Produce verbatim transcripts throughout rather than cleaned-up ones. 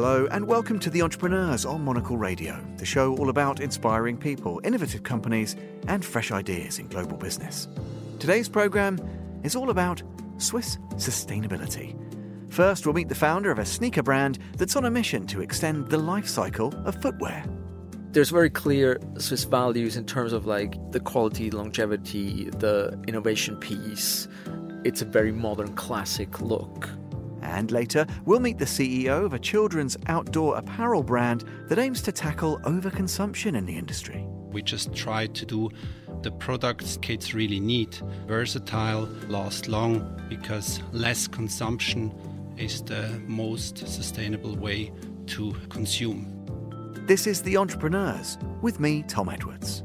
Hello and welcome to The Entrepreneurs on Monocle Radio, the show all about inspiring people, innovative companies and fresh ideas in global business. Today's programme is all about Swiss sustainability. First, we'll meet the founder of a sneaker brand that's on a mission to extend the life cycle of footwear. There's very clear Swiss values in terms of like the quality, the longevity, the innovation piece. It's a very modern, classic look. And later, we'll meet the C E O of a children's outdoor apparel brand that aims to tackle overconsumption in the industry. We just try to do the products kids really need, versatile, last long, because less consumption is the most sustainable way to consume. This is The Entrepreneurs, with me, Tom Edwards.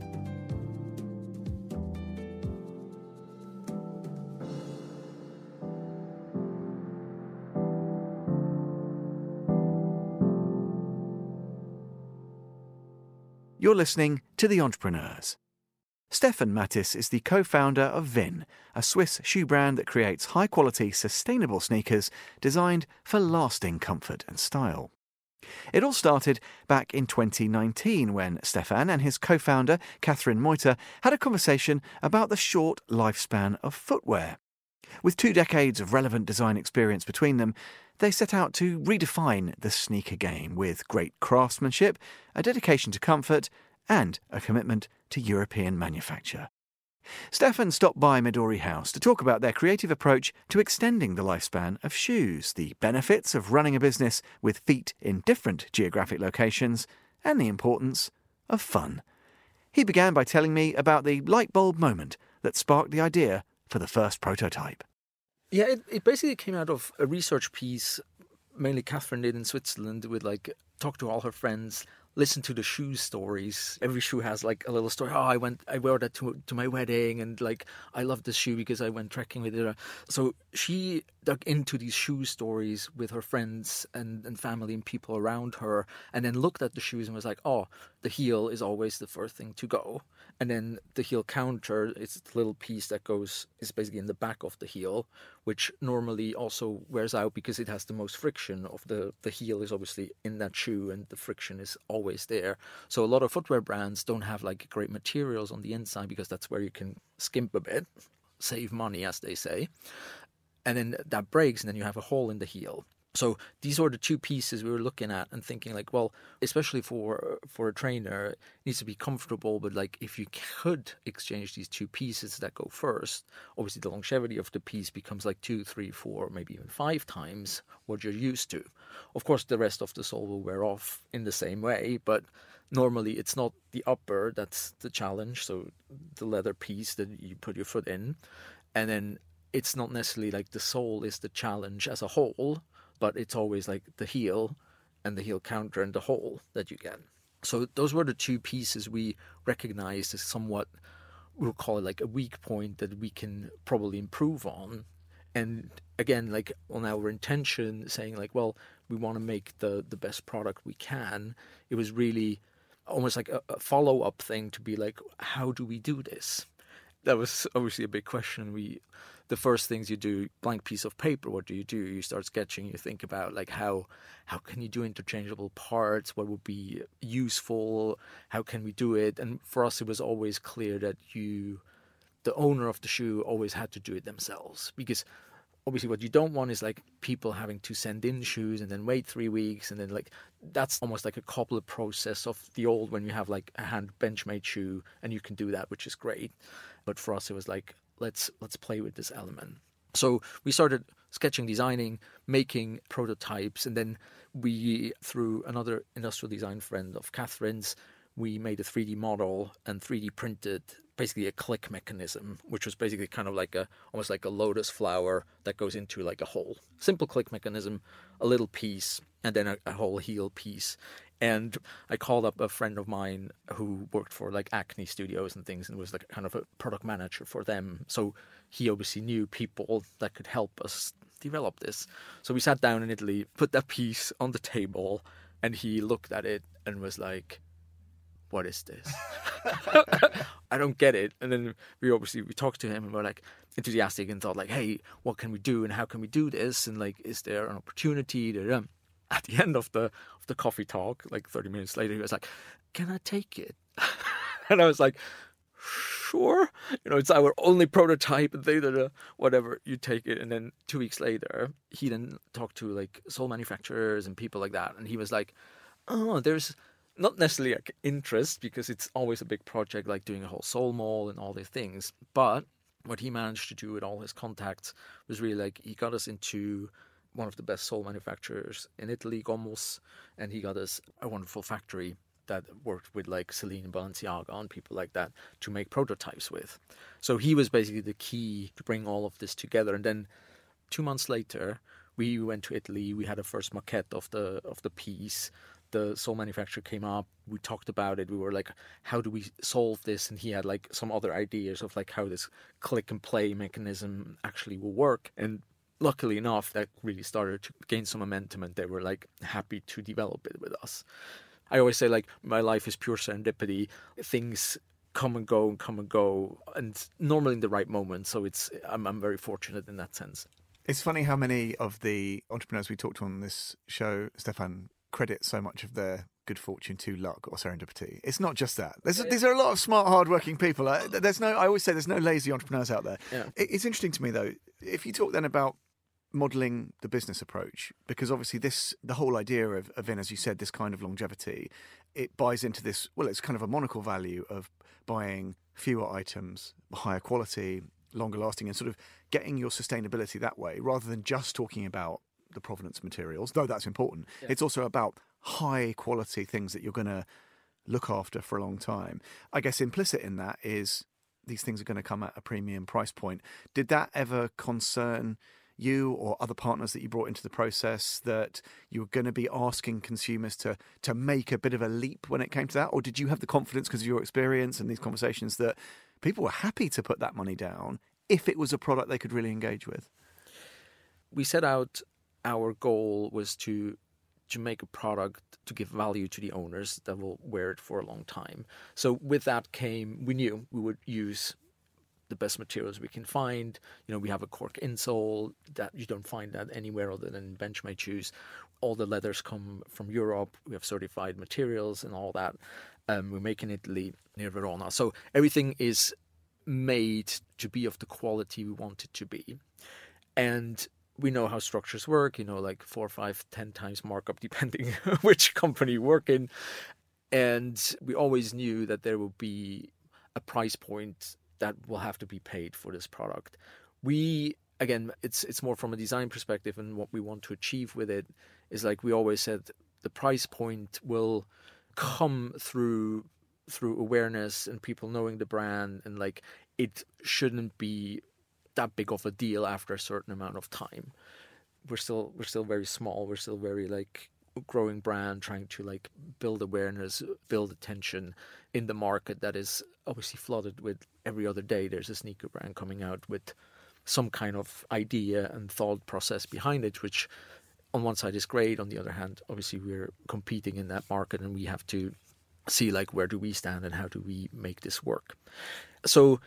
You're listening to The Entrepreneurs. Stefan Mattis is the co-founder of Vin, a Swiss shoe brand that creates high-quality, sustainable sneakers designed for lasting comfort and style. It all started back in twenty nineteen when Stefan and his co-founder, Catherine Meuter, had a conversation about the short lifespan of footwear. With two decades of relevant design experience between them, they set out to redefine the sneaker game with great craftsmanship, a dedication to comfort, and a commitment to European manufacture. Stefan stopped by Midori House to talk about their creative approach to extending the lifespan of shoes, the benefits of running a business with feet in different geographic locations, and the importance of fun. He began by telling me about the light bulb moment that sparked the idea for the first prototype. Yeah, it, it basically came out of a research piece, mainly Catherine did in Switzerland, with like talk to all her friends, listen to the shoe stories. Every shoe has like a little story. Oh, I went, I wore that to to my wedding, and like I love this shoe because I went trekking with it. So she dug into these shoe stories with her friends and, and family and people around her, and then looked at the shoes and was like, oh, the heel is always the first thing to go. And then the heel counter, it's a little piece that goes, is basically in the back of the heel, which normally also wears out because it has the most friction of the, the heel is obviously in that shoe and the friction is always there. So a lot of footwear brands don't have like great materials on the inside because that's where you can skimp a bit, save money, as they say. And then that breaks and then you have a hole in the heel. So these are the two pieces we were looking at and thinking like, well, especially for for a trainer, it needs to be comfortable. But like if you could exchange these two pieces that go first, obviously the longevity of the piece becomes like two, three, four, maybe even five times what you're used to. Of course, the rest of the sole will wear off in the same way, but normally it's not the upper that's the challenge. So the leather piece that you put your foot in, and then it's not necessarily like the sole is the challenge as a whole, but it's always like the heel and the heel counter and the hole that you get. So those were the two pieces we recognized as somewhat, we'll call it like a weak point that we can probably improve on. And again, like on our intention, saying like, well, we want to make the, the best product we can. It was really almost like a, a follow-up thing to be like, how do we do this? That was obviously a big question. We, the first things you do, blank piece of paper, what do you do? You start sketching, you think about like how how can you do interchangeable parts? What would be useful? How can we do it? And for us, it was always clear that you, the owner of the shoe, always had to do it themselves. Because obviously what you don't want is like people having to send in shoes and then wait three weeks. And then like, that's almost like a cobbler process of the old when you have like a hand bench-made shoe and you can do that, which is great. But for us, it was like, let's let's play with this element. So we started sketching, designing, making prototypes, and then we, through another industrial design friend of Catherine's, we made a three D model and three D printed basically a click mechanism, which was basically kind of like a almost like a lotus flower that goes into like a hole. Simple click mechanism, a little piece, and then a, a whole heel piece. And I called up a friend of mine who worked for like Acne Studios and things and was like kind of a product manager for them. So he obviously knew people that could help us develop this. So we sat down in Italy, put that piece on the table, and he looked at it and was like, what is this? I don't get it. And then we obviously, we talked to him and we're like enthusiastic and thought like, hey, what can we do and how can we do this? And like, is there an opportunity? Da-da. at the end of the of the coffee talk, like thirty minutes later, he was like, "Can I take it?" And I was like, "Sure." You know, it's our only prototype, and they, whatever, you take it. And then two weeks later, he then talked to like sole manufacturers and people like that, and he was like, "Oh, there's not necessarily like interest, because it's always a big project, like doing a whole sole mall and all these things, but." What he managed to do with all his contacts was really like, he got us into one of the best sole manufacturers in Italy, Gommos, and he got us a wonderful factory that worked with like Celine and Balenciaga and people like that to make prototypes with. So he was basically the key to bring all of this together. And then two months later, we went to Italy. We had a first maquette of the of the piece. The sole manufacturer came up, we talked about it, we were like, how do we solve this? And he had like some other ideas of like how this click and play mechanism actually will work. And luckily enough, that really started to gain some momentum, and they were like happy to develop it with us. I always say like, my life is pure serendipity. Things come and go and come and go, and normally in the right moment. So it's I'm, I'm very fortunate in that sense. It's funny how many of the entrepreneurs we talked to on this show, Stefan, credit so much of their good fortune to luck or serendipity. It's not just that. There's, yeah. These are a lot of smart, hard-working people. There's no. I always say there's no lazy entrepreneurs out there. Yeah. It's interesting to me though, if you talk then about modelling the business approach, because obviously this, the whole idea of, of in, as you said, this kind of longevity, it buys into this. Well, it's kind of a monocle value of buying fewer items, higher quality, longer lasting, and sort of getting your sustainability that way, rather than just talking about the provenance materials, though that's important. Yeah. It's also about high quality things that you're going to look after for a long time. I guess implicit in that is these things are going to come at a premium price point. Did that ever concern you or other partners that you brought into the process, that you were going to be asking consumers to to make a bit of a leap when it came to that? Or did you have the confidence, because of your experience and these conversations, that people were happy to put that money down if it was a product they could really engage with? We set out, our goal was to to make a product to give value to the owners that will wear it for a long time. So with that came, we knew we would use the best materials we can find. You know, we have a cork insole that you don't find that anywhere other than Benchmade shoes. All the leathers come from Europe. We have certified materials and all that. Um, we make in Italy near Verona. So everything is made to be of the quality we want it to be. And we know how structures work, you know, like four, five, ten times markup, depending which company you work in. And we always knew that there will be a price point that will have to be paid for this product. We, again, it's it's more from a design perspective, and what we want to achieve with it is, like we always said, the price point will come through through awareness and people knowing the brand, and like it shouldn't be that big of a deal after a certain amount of time. We're still we're still very small. We're still very like growing brand, trying to like build awareness, build attention in the market that is obviously flooded with every other day. There's a sneaker brand coming out with some kind of idea and thought process behind it, which on one side is great. On the other hand, obviously we're competing in that market, and we have to see like where do we stand and how do we make this work. So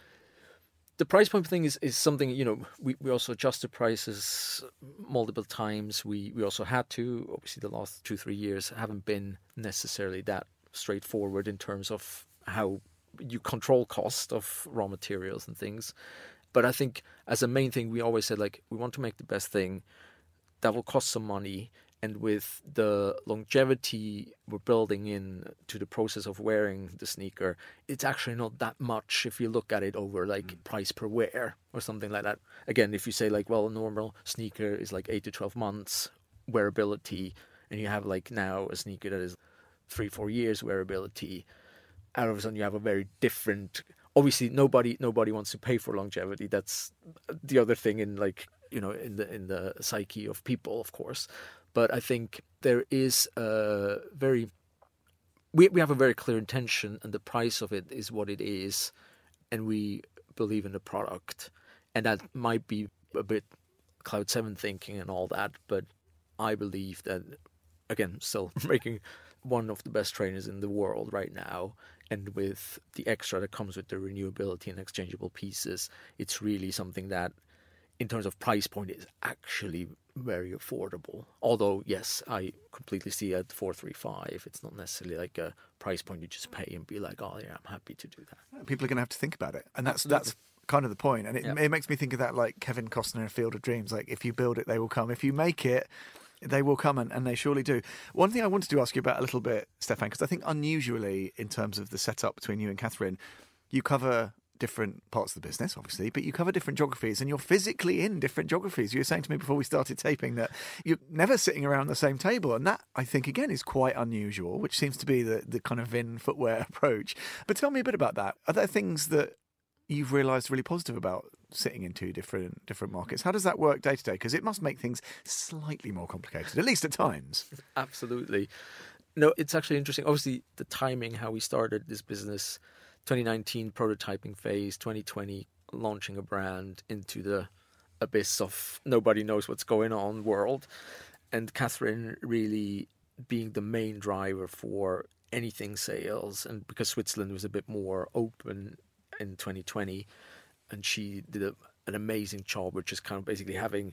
the price point thing is, is something, you know, we, we also adjusted prices multiple times. We we also had to. Obviously, the last two, three years haven't been necessarily that straightforward in terms of how you control cost of raw materials and things. But I think as a main thing, we always said, like, we want to make the best thing that will cost some money. And with the longevity we're building in to the process of wearing the sneaker, it's actually not that much if you look at it over like mm. price per wear or something like that. Again, if you say like, well, a normal sneaker is like eight to twelve months wearability, and you have like now a sneaker that is three, four years wearability, all of a sudden you have a very different. Obviously, nobody nobody wants to pay for longevity. That's the other thing in like, you know, in the in the psyche of people, of course. But I think there is a very, we we have a very clear intention, and the price of it is what it is, and we believe in the product. And that might be a bit Cloud seven thinking and all that, but I believe that, again, still making one of the best trainers in the world right now, and with the extra that comes with the renewability and exchangeable pieces, it's really something that in terms of price point, it's actually very affordable. Although, yes, I completely see at four three five, it's not necessarily like a price point you just pay and be like, oh yeah, I'm happy to do that. People are going to have to think about it, and that's Absolutely. that's kind of the point. And it, Yeah. it makes me think of that, like Kevin Costner in Field of Dreams. Like, if you build it, they will come. If you make it, they will come, and, and they surely do. One thing I wanted to ask you about a little bit, Stefan, because I think unusually in terms of the setup between you and Catherine, you cover different parts of the business, obviously, but you cover different geographies, and you're physically in different geographies. You were saying to me before we started taping that you're never sitting around the same table, and that, I think, again, is quite unusual, which seems to be the, the kind of Vin footwear approach. But tell me a bit about that. Are there things that you've realised really positive about sitting in two different different markets? How does that work day to day? Because it must make things slightly more complicated, at least at times. Absolutely. No, it's actually interesting. Obviously, the timing, how we started this business, twenty nineteen prototyping phase, twenty twenty launching a brand into the abyss of nobody knows what's going on world. And Catherine really being the main driver for anything sales. And because Switzerland was a bit more open in twenty twenty, and she did a, an amazing job with just kind of basically having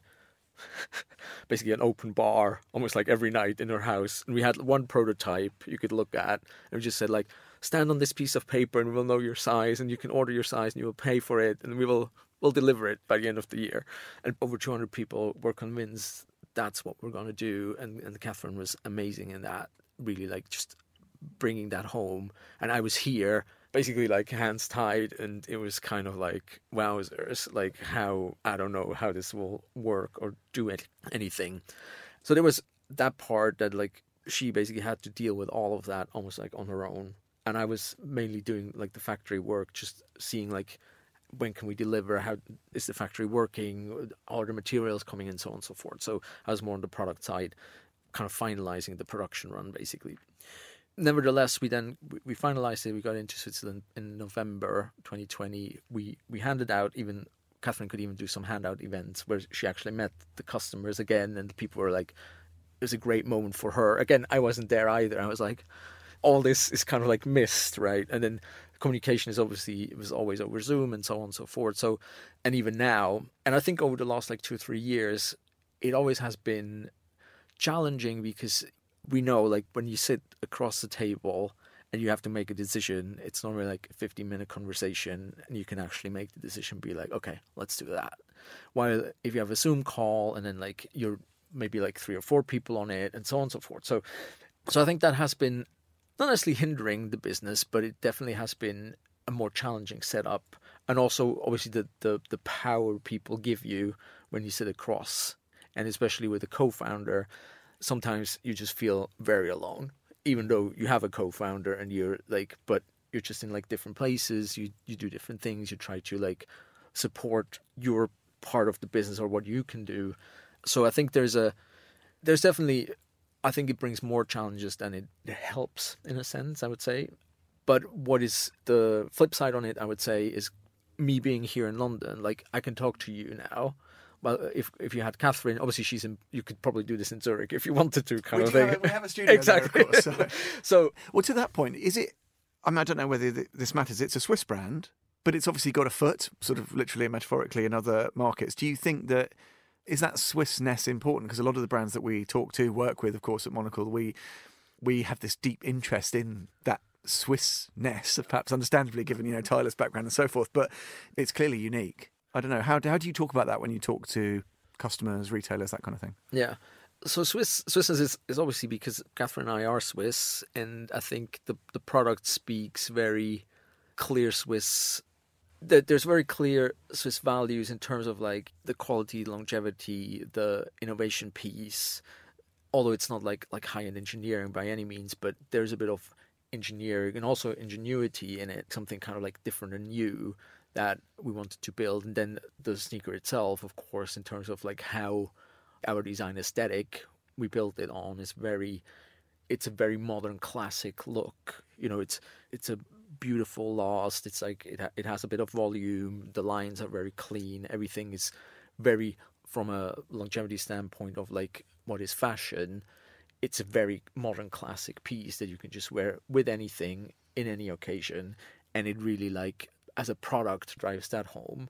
basically an open bar almost like every night in her house. And we had one prototype you could look at, and we just said, like, stand on this piece of paper and we'll know your size, and you can order your size and you will pay for it, and we will we'll deliver it by the end of the year. And over two hundred people were convinced that's what we're going to do. And, and Catherine was amazing in that, really, like, just bringing that home. And I was here basically like hands tied, and it was kind of like, wowzers, like how, I don't know how this will work or do it, anything. So there was that part that, like, she basically had to deal with all of that almost like on her own. And I was mainly doing like the factory work, just seeing like, when can we deliver? How is the factory working? Are the materials coming in, so on and so forth. So I was more on the product side, kind of finalizing the production run, basically. Nevertheless, we then we finalized it. We got into Switzerland in November twenty twenty. We we handed out, even Catherine could even do some handout events where she actually met the customers again, and the people were like, it was a great moment for her. Again, I wasn't there either. I was like, all this is kind of like missed, right? And then communication is obviously, it was always over Zoom and so on and so forth. So, and even now, and I think over the last like two or three years, it always has been challenging, because we know, like, when you sit across the table and you have to make a decision, it's normally like a fifteen minute conversation, and you can actually make the decision, be like, okay, let's do that. While if you have a Zoom call and then like you're maybe like three or four people on it and so on and so forth. So, so I think that has been not necessarily hindering the business, but it definitely has been a more challenging setup. And also, obviously, the, the, the power people give you when you sit across, and especially with a co-founder, sometimes you just feel very alone, even though you have a co-founder and you're like, but you're just in like different places, you, you do different things, you try to like support your part of the business or what you can do. So I think there's a, there's definitely, I think it brings more challenges than it helps, in a sense, I would say. But what is the flip side on it, I would say, is me being here in London. Like, I can talk to you now. Well, if if you had Catherine, obviously she's in, you could probably do this in Zurich if you wanted to, kind we of do thing. Have, we have a studio exactly. there, of course. So. so, well, to that point, is it, I mean, I don't know whether this matters, it's a Swiss brand, but it's obviously got a foot, sort of literally and metaphorically, in other markets. Do you think that, is that Swissness important? Because a lot of the brands that we talk to, work with, of course, at Monocle, we we have this deep interest in that Swissness, perhaps understandably given, you know, Tyler's background and so forth, but it's clearly unique. I don't know, how, how do you talk about that when you talk to customers, retailers, that kind of thing? Yeah. So Swiss Swissness is, is obviously because Catherine and I are Swiss, and I think the the product speaks very clear Swiss. There's very clear Swiss values in terms of like the quality, longevity, the innovation piece. Although it's not like like high-end engineering by any means, but there's a bit of engineering and also ingenuity in it, something kind of like different and new that we wanted to build. And then the sneaker itself, of course, in terms of like how our design aesthetic we built it on is very, it's a very modern classic look. You know, it's it's a beautiful lost. It's like it it has a bit of volume. The lines are very clean. Everything is very, from a longevity standpoint of like what is fashion, it's a very modern classic piece that you can just wear with anything in any occasion, and it really like as a product drives that home.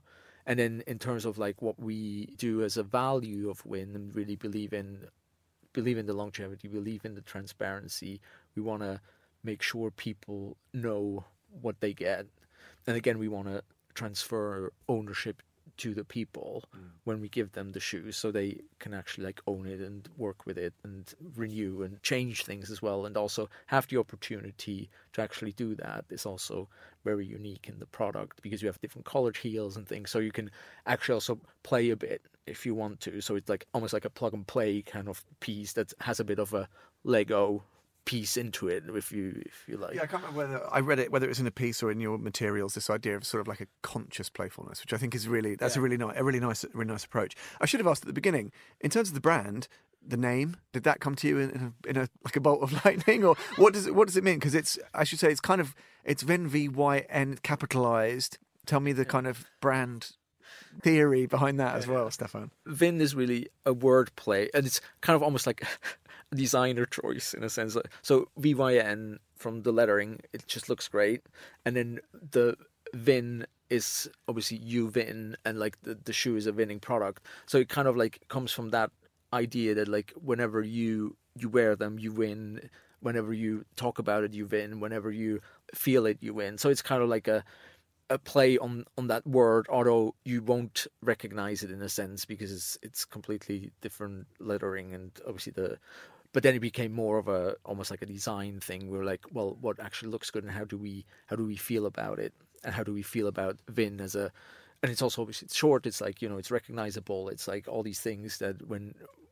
And then in terms of like what we do as a value of Win, and really believe in believe in the longevity, believe in the transparency. We want to make sure people know what they get. And again, we want to transfer ownership to the people mm. when we give them the shoes, so they can actually like own it and work with it and renew and change things as well, and also have the opportunity to actually do that is also very unique in the product, because you have different colored heels and things, so you can actually also play a bit if you want to. So it's like almost like a plug and play kind of piece that has a bit of a Lego piece into it, if you if you like. Yeah, I can't remember whether I read it, whether it was in a piece or in your materials, this idea of sort of like a conscious playfulness, which I think is really, that's yeah. a really nice, a really nice, really nice approach. I should have asked at the beginning, in terms of the brand, the name, did that come to you in, in, a, in a like a bolt of lightning, or what does it what does it mean? Because it's, I should say, it's kind of, it's Vin, V Y N capitalized. Tell me the yeah. kind of brand theory behind that as well, Stefan. Vin is really a word play, and it's kind of almost like a designer choice in a sense. So V Y N, from the lettering, it just looks great, and then the Vin is obviously you Vin, and like the, the shoe is a winning product. So it kind of like comes from that idea that like whenever you you wear them, you win. Whenever you talk about it, you win. Whenever you feel it, you win. So it's kind of like a a play on, on that word, although you won't recognize it in a sense because it's it's completely different lettering, and obviously the, but then it became more of a almost like a design thing. We were like, well, what actually looks good, and how do we how do we feel about it, and how do we feel about Vin as a, and it's also obviously it's short. It's like, you know, it's recognizable. It's like all these things that when.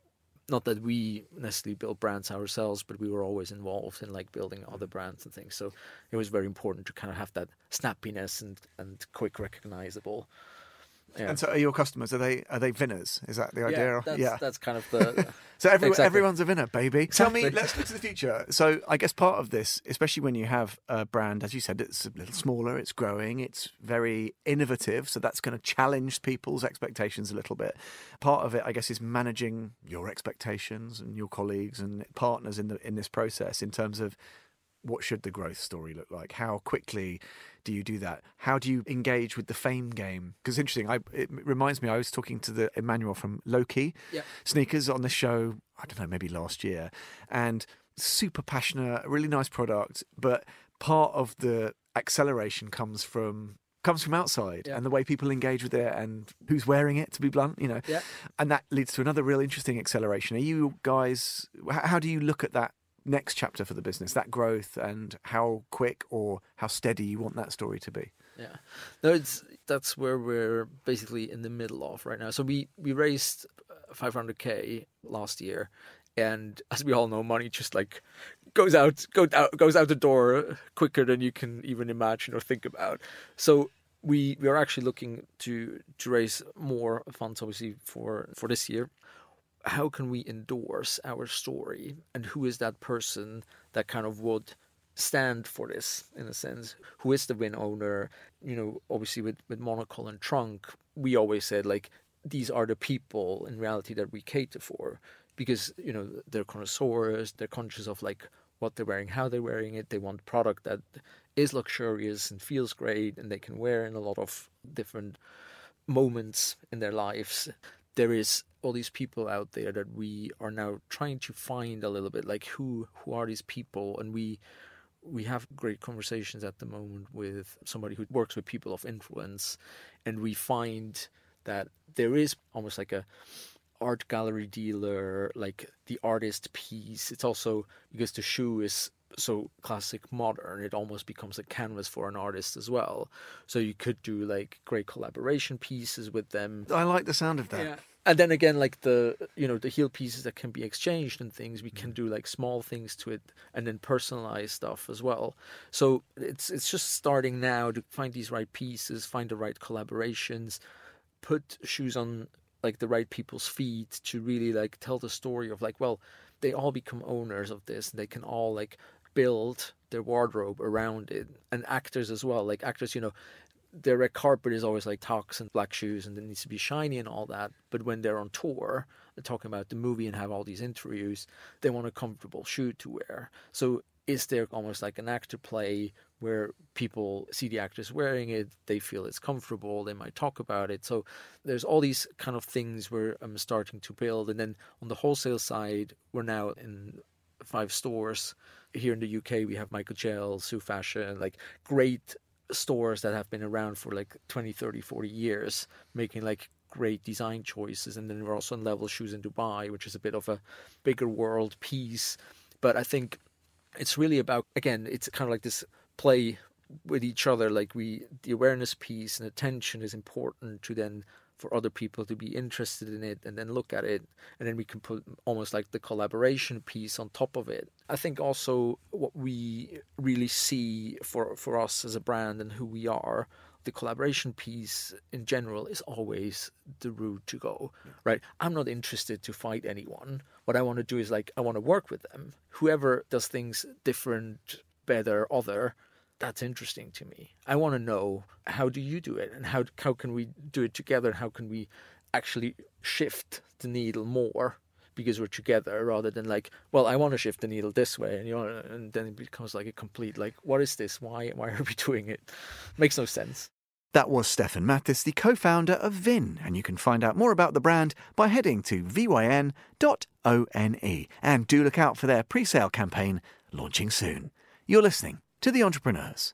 Not that we necessarily build brands ourselves, but we were always involved in like building other brands and things. So it was very important to kind of have that snappiness and, and quick recognizable. Yeah. And so are your customers, are they are they Vinners? Is that the idea? Yeah, that's, yeah. that's kind of the... so everyone, exactly. everyone's a Vinner, baby. Exactly. Tell me, let's look to the future. So I guess part of this, especially when you have a brand, as you said, it's a little smaller, it's growing, it's very innovative, so that's going to challenge people's expectations a little bit. Part of it, I guess, is managing your expectations and your colleagues and partners in the in this process in terms of what should the growth story look like? How quickly do you do that? How do you engage with the fame game? Because it's interesting. I, it reminds me, I was talking to the Emmanuel from Loki yeah. Sneakers on this show, I don't know, maybe last year. And super passionate, really nice product. But part of the acceleration comes from comes from outside yeah. and the way people engage with it and who's wearing it, to be blunt, you know. Yeah. And that leads to another real interesting acceleration. Are you guys, how do you look at that next chapter for the business, that growth, and how quick or how steady you want that story to be? Yeah, no, it's that's where we're basically in the middle of right now. So we we raised five hundred K last year, and as we all know, money just like goes out go out goes out the door quicker than you can even imagine or think about. So we we are actually looking to to raise more funds, obviously, for for this year. How can we endorse our story, and who is that person that kind of would stand for this in a sense? Who is the Vin owner? You know, obviously with, with Monocle and Trunk, we always said like these are the people in reality that we cater for, because, you know, they're connoisseurs, they're conscious of like what they're wearing, how they're wearing it. They want product that is luxurious and feels great and they can wear in a lot of different moments in their lives. There is all these people out there that we are now trying to find a little bit, like who who are these people, and we we have great conversations at the moment with somebody who works with people of influence, and we find that there is almost like a art gallery dealer, like the artist piece. It's also because the shoe is so classic modern, it almost becomes a canvas for an artist as well. So you could do like great collaboration pieces with them. I like the sound of that. Yeah. And then again, like the, you know, the heel pieces that can be exchanged and things, we can do like small things to it and then personalize stuff as well. So it's it's just starting now to find these right pieces, find the right collaborations, put shoes on like the right people's feet to really like tell the story of like, well, they all become owners of this and they can all like build their wardrobe around it. And actors as well, like actors, you know, their red carpet is always like tux and black shoes and it needs to be shiny and all that. But when they're on tour, they're talking about the movie and have all these interviews, they want a comfortable shoe to wear. So is there almost like an actor play where people see the actors wearing it, they feel it's comfortable, they might talk about it. So there's all these kind of things where I'm starting to build. And then on the wholesale side, we're now in five stores. Here in the U K, we have Michael Gel, Sue Fashion, like great stores that have been around for like twenty, thirty, forty years, making like great design choices. And then we're also in Level Shoes in Dubai, which is a bit of a bigger world piece. But I think it's really about, again, it's kind of like this play with each other. Like we, the awareness piece and attention is important to then for other people to be interested in it and then look at it. And then we can put almost like the collaboration piece on top of it. I think also what we really see for, for us as a brand and who we are, the collaboration piece in general is always the route to go, right? I'm not interested to fight anyone. What I want to do is like, I want to work with them. Whoever does things different, better, other, that's interesting to me. I want to know, how do you do it? And how how can we do it together? How can we actually shift the needle more because we're together, rather than like, well, I want to shift the needle this way. And you know, and then it becomes like a complete, like, what is this? Why, why are we doing it? Makes no sense. That was Stefan Mattis, the co-founder of Vin, and you can find out more about the brand by heading to vyn dot one. And do look out for their pre-sale campaign launching soon. You're listening to The Entrepreneurs.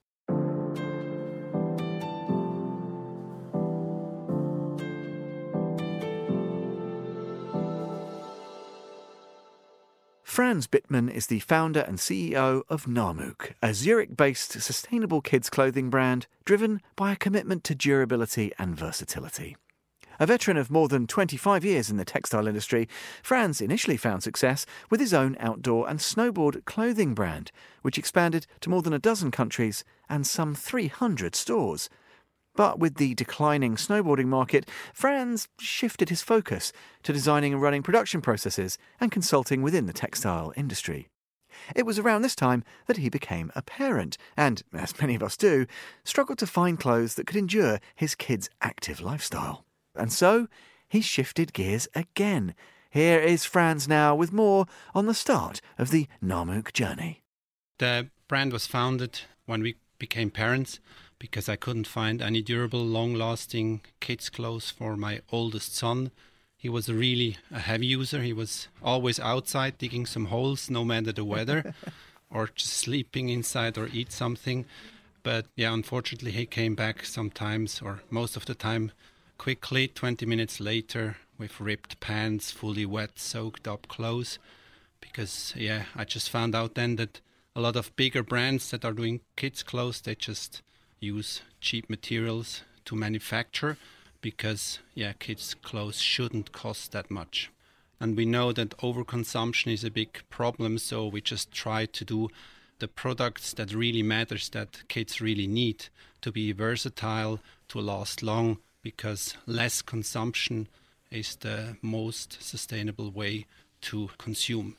Franz Bittmann is the founder and C E O of Namuk, a Zurich-based sustainable kids clothing brand driven by a commitment to durability and versatility. A veteran of more than twenty-five years in the textile industry, Franz initially found success with his own outdoor and snowboard clothing brand, which expanded to more than a dozen countries and some three hundred stores. But with the declining snowboarding market, Franz shifted his focus to designing and running production processes and consulting within the textile industry. It was around this time that he became a parent and, as many of us do, struggled to find clothes that could endure his kids' active lifestyle. And so, he shifted gears again. Here is Franz now with more on the start of the Namuk journey. The brand was founded when we became parents, because I couldn't find any durable, long-lasting kids' clothes for my oldest son. He was really a heavy user. He was always outside digging some holes, no matter the weather, or just sleeping inside or eat something. But yeah, unfortunately, he came back sometimes, or most of the time, quickly, twenty minutes later, with ripped pants, fully wet, soaked up clothes. Because, yeah, I just found out then that a lot of bigger brands that are doing kids' clothes, they just use cheap materials to manufacture, because yeah, kids' clothes shouldn't cost that much. And we know that overconsumption is a big problem, so we just try to do the products that really matters, that kids really need, to be versatile, to last long, because less consumption is the most sustainable way to consume.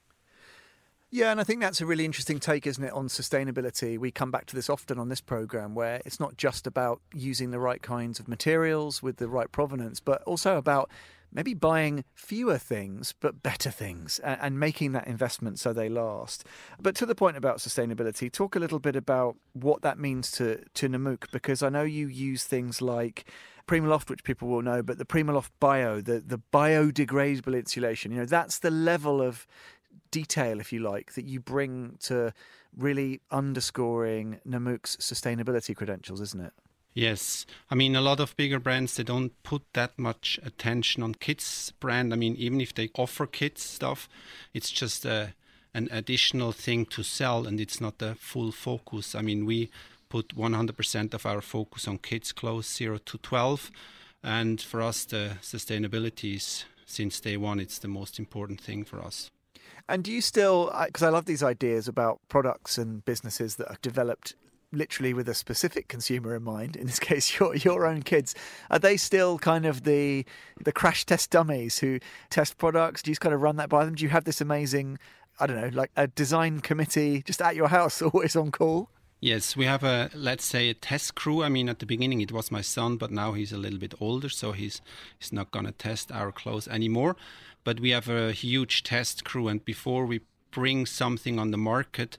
Yeah, and I think that's a really interesting take, isn't it, on sustainability. We come back to this often on this programme, where it's not just about using the right kinds of materials with the right provenance, but also about maybe buying fewer things but better things and, and making that investment so they last. But to the point about sustainability, talk a little bit about what that means to, to Namuk, because I know you use things like Primaloft, which people will know, but the Primaloft Bio, the, the biodegradable insulation, you know, that's the level of detail, if you like, that you bring to really underscoring Namuk's sustainability credentials, isn't it? Yes. I mean, a lot of bigger brands, they don't put that much attention on kids' brand. I mean, even if they offer kids stuff, it's just a, an additional thing to sell, and it's not the full focus. I mean, we put one hundred percent of our focus on kids' clothes, zero to twelve. And for us, the sustainability is, since day one, it's the most important thing for us. And do you still, because I love these ideas about products and businesses that are developed literally with a specific consumer in mind, in this case your your own kids, are they still kind of the the crash test dummies who test products? Do you just kind of run that by them? Do you have this amazing, I don't know, like a design committee just at your house always on call? Yes, we have a, let's say, a test crew. I mean, at the beginning it was my son, but now he's a little bit older, so he's he's not going to test our clothes anymore. But we have a huge test crew, and before we bring something on the market,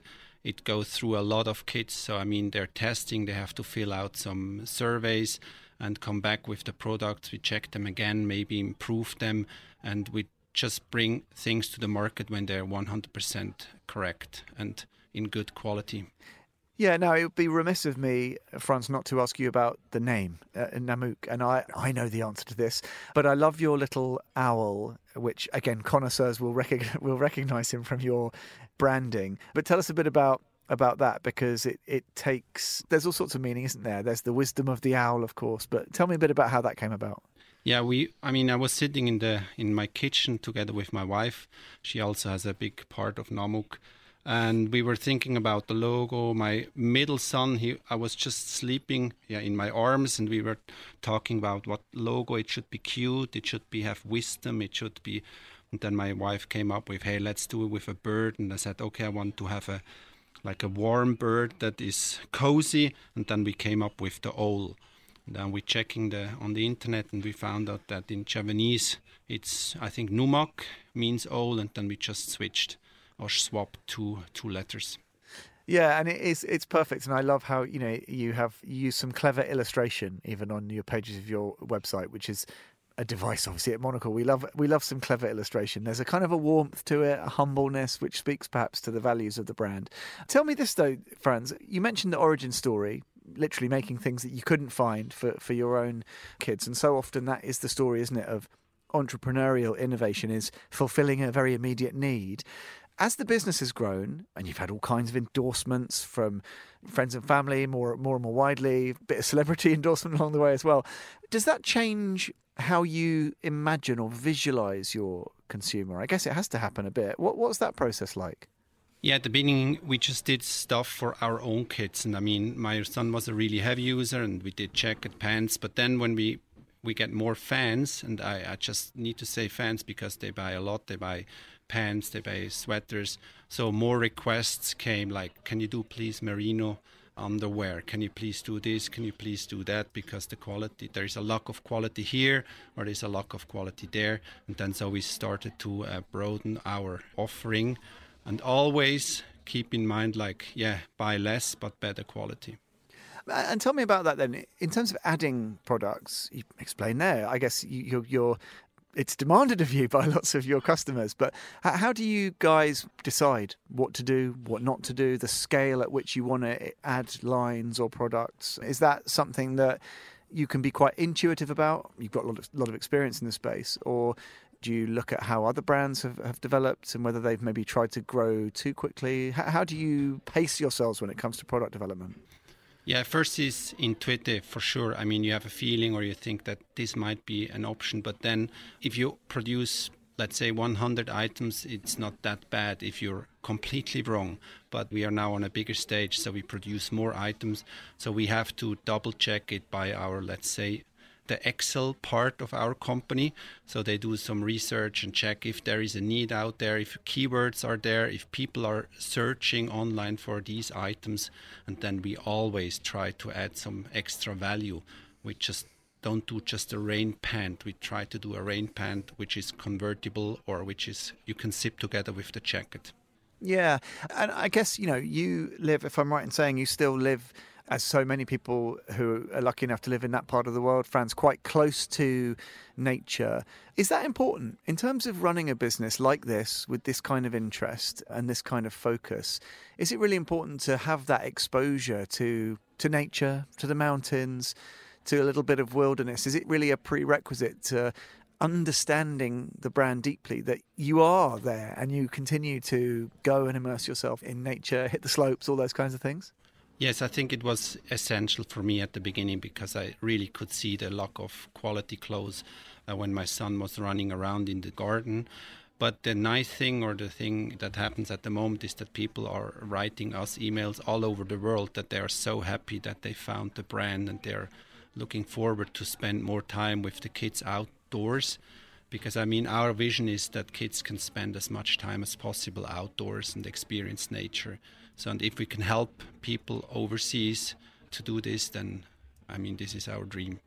it goes through a lot of kits. So, I mean, they're testing, they have to fill out some surveys and come back with the products. We check them again, maybe improve them, and we just bring things to the market when they're one hundred percent correct and in good quality. Yeah, no, it would be remiss of me, Frans, not to ask you about the name, uh, Namuk. And I, I know the answer to this, but I love your little owl, which, again, connoisseurs will, rec- will recognise him from your branding. But tell us a bit about about that, because it, it takes... There's all sorts of meaning, isn't there? There's the wisdom of the owl, of course. But tell me a bit about how that came about. Yeah, we. I mean, I was sitting in the in my kitchen together with my wife. She also has a big part of Namuk. And we were thinking about the logo. My middle son, he, I was just sleeping yeah, in my arms, and we were talking about what logo. It should be cute, it should be have wisdom, it should be... And then my wife came up with, hey, let's do it with a bird. And I said, okay, I want to have a like a warm bird that is cozy. And then we came up with the owl. And then we checking the on the internet, and we found out that in Javanese, it's, I think, Numak means owl, and then we just switched or swap two two letters. Yeah, and it is it's perfect, and I love how you know you have you use some clever illustration even on your pages of your website, which is a device obviously at Monocle. We love we love some clever illustration. There's a kind of a warmth to it, a humbleness, which speaks perhaps to the values of the brand. Tell me this though, Frans. You mentioned the origin story, literally making things that you couldn't find for for your own kids, and so often that is the story, isn't it, of entrepreneurial innovation, is fulfilling a very immediate need. As the business has grown, and you've had all kinds of endorsements from friends and family, more, more and more widely, a bit of celebrity endorsement along the way as well, does that change how you imagine or visualise your consumer? I guess it has to happen a bit. What What's that process like? Yeah, at the beginning, we just did stuff for our own kids. And I mean, my son was a really heavy user, and we did jacket, pants. But then when we we get more fans, and I, I just need to say fans because they buy a lot, they buy pants, they buy sweaters. So more requests came like, can you do please merino underwear? Can you please do this? Can you please do that? Because the quality, there is a lack of quality here, or there's a lack of quality there. And then so we started to uh, broaden our offering, and always keep in mind, like, yeah, buy less but better quality. And tell me about that then. In terms of adding products, you explained there, I guess you, you're, you're it's demanded of you by lots of your customers. But how do you guys decide what to do, what not to do, the scale at which you want to add lines or products? Is that something that you can be quite intuitive about? You've got a lot of, lot of experience in the space. Or do you look at how other brands have, have developed and whether they've maybe tried to grow too quickly? How, how do you pace yourselves when it comes to product development? Yeah, first is intuitive for sure. I mean, you have a feeling or you think that this might be an option. But then if you produce, let's say, one hundred items, it's not that bad if you're completely wrong. But we are now on a bigger stage, so we produce more items. So we have to double check it by our, let's say, the Excel part of our company. So they do some research and check if there is a need out there, if keywords are there, if people are searching online for these items. And then we always try to add some extra value. We just don't do just a rain pant. We try to do a rain pant which is convertible or which is you can zip together with the jacket. Yeah. And I guess, you know, you live, if I'm right in saying, you still live, as so many people who are lucky enough to live in that part of the world, Frans, quite close to nature. Is that important in terms of running a business like this with this kind of interest and this kind of focus? Is it really important to have that exposure to to nature, to the mountains, to a little bit of wilderness? Is it really a prerequisite to understanding the brand deeply, that you are there and you continue to go and immerse yourself in nature, hit the slopes, all those kinds of things? Yes, I think it was essential for me at the beginning because I really could see the lack of quality clothes uh, when my son was running around in the garden. But the nice thing or the thing that happens at the moment is that people are writing us emails all over the world that they are so happy that they found the brand and they're looking forward to spend more time with the kids outdoors. Because, I mean, our vision is that kids can spend as much time as possible outdoors and experience nature. So and if we can help people overseas to do this, then, I mean, this is our dream.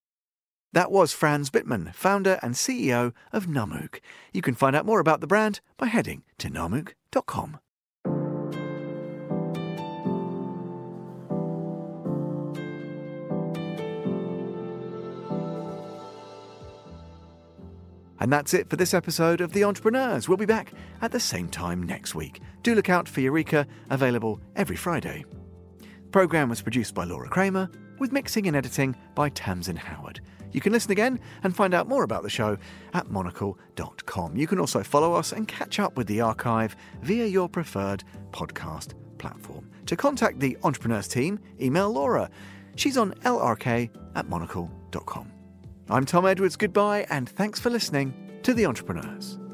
That was Frans Bittmann, founder and C E O of Namuk. You can find out more about the brand by heading to namuk dot com. And that's it for this episode of The Entrepreneurs. We'll be back at the same time next week. Do look out for Eureka, available every Friday. The programme was produced by Laura Kramer, with mixing and editing by Tamsin Howard. You can listen again and find out more about the show at monocle dot com. You can also follow us and catch up with the archive via your preferred podcast platform. To contact the Entrepreneurs team, email Laura. She's on l r k at monocle dot com. I'm Tom Edwards. Goodbye, and thanks for listening to The Entrepreneurs.